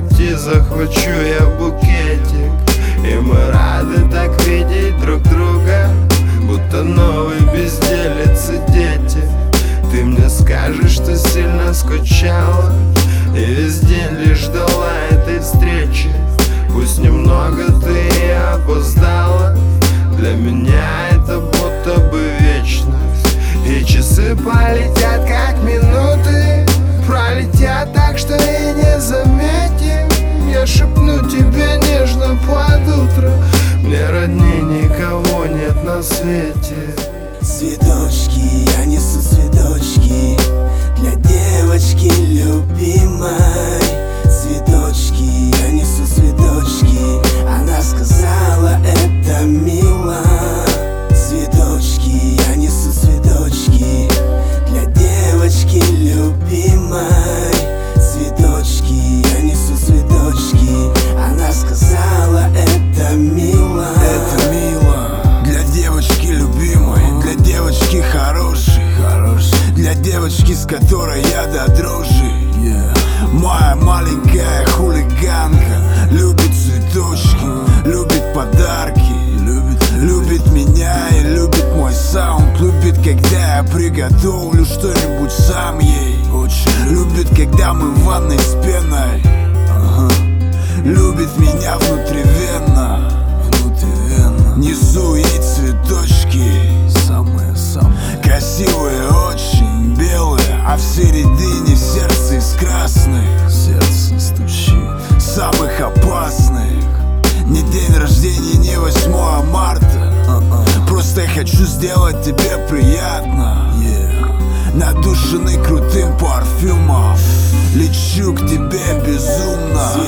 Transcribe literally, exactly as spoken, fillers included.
пути захвачу я букетик, и мы рады так видеть друг друга, будто новые безделицы дети. Ты мне скажешь, что сильно скучала, и весь день лишь ждала этой встречи. Пусть немного ты и опоздала, для меня это будто бы вечность. И часы полетят как минуты, пролетят так, что и не заметим. Я шепну тебе нежно под утро, мне родней никого нет на свете. Цветочки, я несу цветочки для девочки любимой. Цветочки, я несу цветочки, она сказала, это мило. Цветочки, я несу цветочки для девочки любимой. Цветочки, я несу цветочки, она сказала, это мило. Это мило для девочки любимой, для девочки хорошей, хорошей, для девочки, с которой я до дрожи. Yeah. Моя маленькая хулиганка любит цветочки, любит подарки, любит, любит меня и любит мой саунд. Любит, когда я приготовлю что-нибудь сам ей. Очень любит, когда мы в ванной с пеной. Ага. Любит меня внутривенно, внутривенно. Несу ей цветочки, самые, самые красивые, очень белые, а в середине в сердце из красных. Сердце стучит, самых опасных. Не день рождения, не восьмое марта. uh-uh. Просто я хочу сделать тебе приятно. yeah. Надушенный крутым парфюмом, лечу к тебе безумно.